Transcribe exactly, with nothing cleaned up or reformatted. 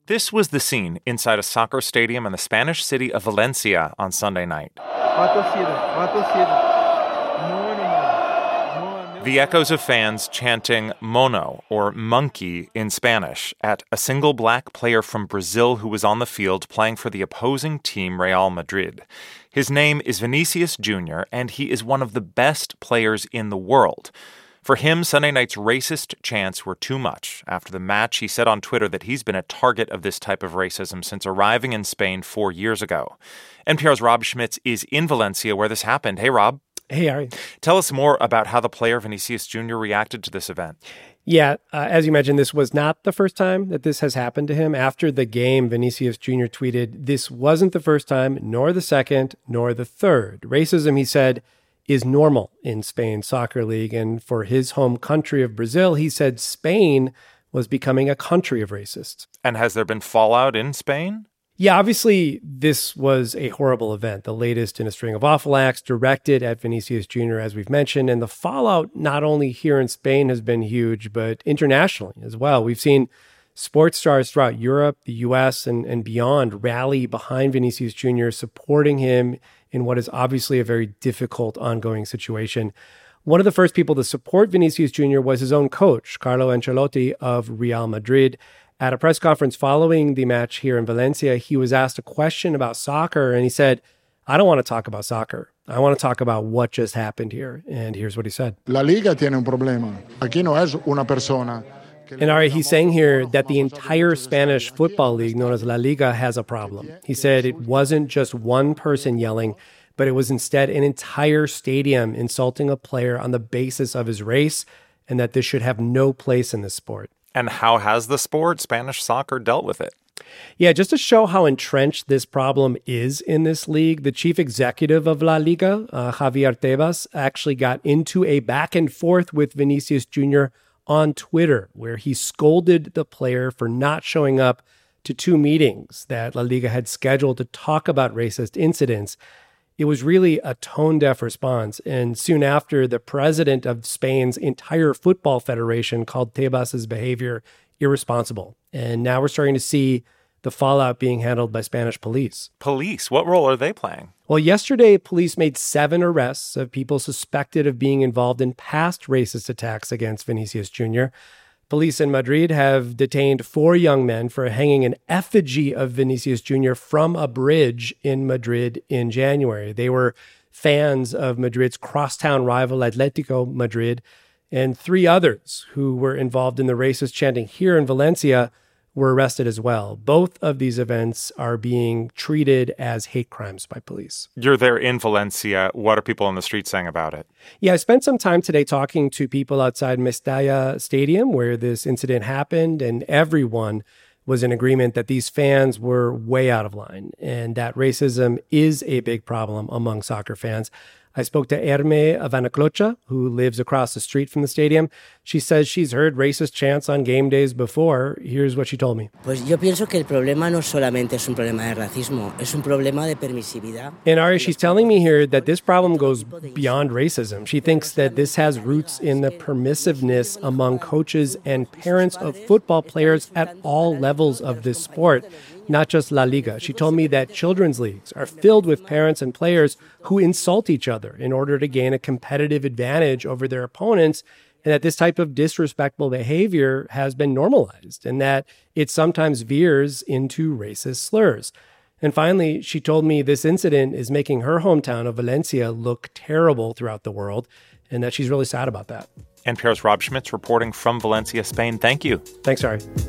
This was the scene inside a soccer stadium in the Spanish city of Valencia on Sunday night. The echoes of fans chanting mono, or monkey in Spanish, at a single black player from Brazil who was on the field playing for the opposing team Real Madrid. His name is Vinicius Junior, and he is one of the best players in the world. For him, Sunday night's racist chants were too much. After the match, he said on Twitter that he's been a target of this type of racism since arriving in Spain four years ago. N P R's Rob Schmitz is in Valencia where this happened. Hey, Rob. Hey, Ari. Tell us more about how the player Vinicius Junior reacted to this event. Yeah, uh, as you mentioned, this was not the first time that this has happened to him. After the game, Vinicius Junior tweeted, "This wasn't the first time, nor the second, nor the third. Racism," he said, is normal in Spain's soccer league. And for his home country of Brazil, he said Spain was becoming a country of racists. And has there been fallout in Spain? Yeah, obviously, this was a horrible event, the latest in a string of awful acts directed at Vinicius Junior, as we've mentioned. And the fallout, not only here in Spain, has been huge, but internationally as well. We've seen sports stars throughout Europe, the U S, and, and beyond rally behind Vinicius Junior, supporting him in what is obviously a very difficult ongoing situation. One of the first people to support Vinicius Junior was his own coach, Carlo Ancelotti of Real Madrid. At a press conference following the match here in Valencia, he was asked a question about soccer, and he said, "I don't want to talk about soccer. I want to talk about what just happened here." And here's what he said. La Liga tiene un problema. Aquí no es una persona. And Ari, he's saying here that the entire Spanish football league, known as La Liga, has a problem. He said it wasn't just one person yelling, but it was instead an entire stadium insulting a player on the basis of his race, and that this should have no place in this sport. And how has the sport, Spanish soccer, dealt with it? Yeah, just to show how entrenched this problem is in this league, the chief executive of La Liga, uh, Javier Tebas, actually got into a back and forth with Vinicius Junior on Twitter, where he scolded the player for not showing up to two meetings that La Liga had scheduled to talk about racist incidents. It was really a tone-deaf response. And soon after, the president of Spain's entire football federation called Tebas's behavior irresponsible. And now we're starting to see the fallout being handled by Spanish police. Police? What role are they playing? Well, yesterday, police made seven arrests of people suspected of being involved in past racist attacks against Vinicius Junior Police in Madrid have detained four young men for hanging an effigy of Vinicius Junior from a bridge in Madrid in January. They were fans of Madrid's crosstown rival Atletico Madrid, and three others who were involved in the racist chanting here in Valencia were arrested as well. Both of these events are being treated as hate crimes by police. You're there in Valencia. What are people on the street saying about it? Yeah, I spent some time today talking to people outside Mestalla Stadium where this incident happened, and everyone was in agreement that these fans were way out of line and that racism is a big problem among soccer fans. I spoke to Herme Avanaclocha, who lives across the street from the stadium. She says she's heard racist chants on game days before. Here's what she told me. Pues yo pienso que el problema no solamente es un problema de racismo, es un problema de permisividad. And Ari, she's telling me here that this problem goes beyond racism. She thinks that this has roots in the permissiveness among coaches and parents of football players at all levels of this sport, not just La Liga. She told me that children's leagues are filled with parents and players who insult each other in order to gain a competitive advantage over their opponents, and that this type of disrespectful behavior has been normalized and that it sometimes veers into racist slurs. And finally, she told me this incident is making her hometown of Valencia look terrible throughout the world and that she's really sad about that. N P R's Rob Schmitz reporting from Valencia, Spain. Thank you. Thanks, Ari.